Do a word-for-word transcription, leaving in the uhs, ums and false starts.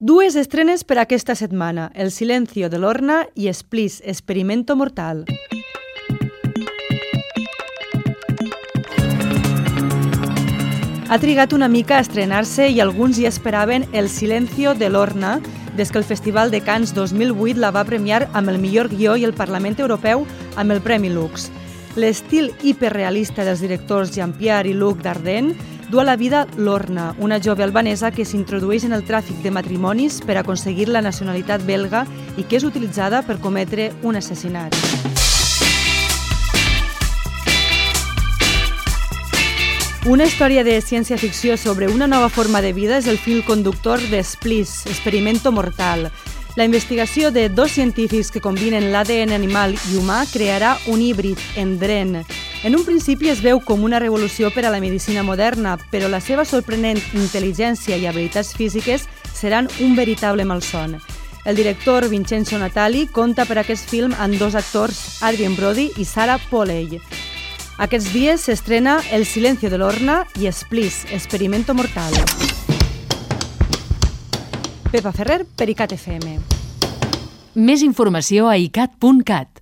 Dues estrenes per aquesta setmana, El silencio de Lorna i Splis, Experimento mortal. Ha trigat una mica a estrenar-se i alguns hi esperaven El silencio de Lorna, des que el Festival de Cannes dos mil vuit la va premiar amb el millor guió i el Parlament Europeu amb el Premi Lux. L'estil hiperrealista dels directors Jean-Pierre i Luc Dardenne du a la vida Lorna, una jove albanesa que s'introdueix en el tràfic de matrimonis per aconseguir la nacionalitat belga i que és utilitzada per cometre un assassinat. Una història de ciència-ficció sobre una nova forma de vida és el fil conductor de Splis, Experimento mortal. La investigació de dos científics que combinen l'A D N animal i humà crearà un híbrid, Endren. En un principi es veu com una revolució per a la medicina moderna, però la seva sorprenent intel·ligència i habilitats físiques seran un veritable malson. El director Vincenzo Natali compta per aquest film amb dos actors, Adrien Brody i Sarah Polley. Aquests dies s'estrena El silencio de Lorna i Splis, Experimento mortal. Pepa Ferrer per ICAT F M. Més informació a icat punt cat.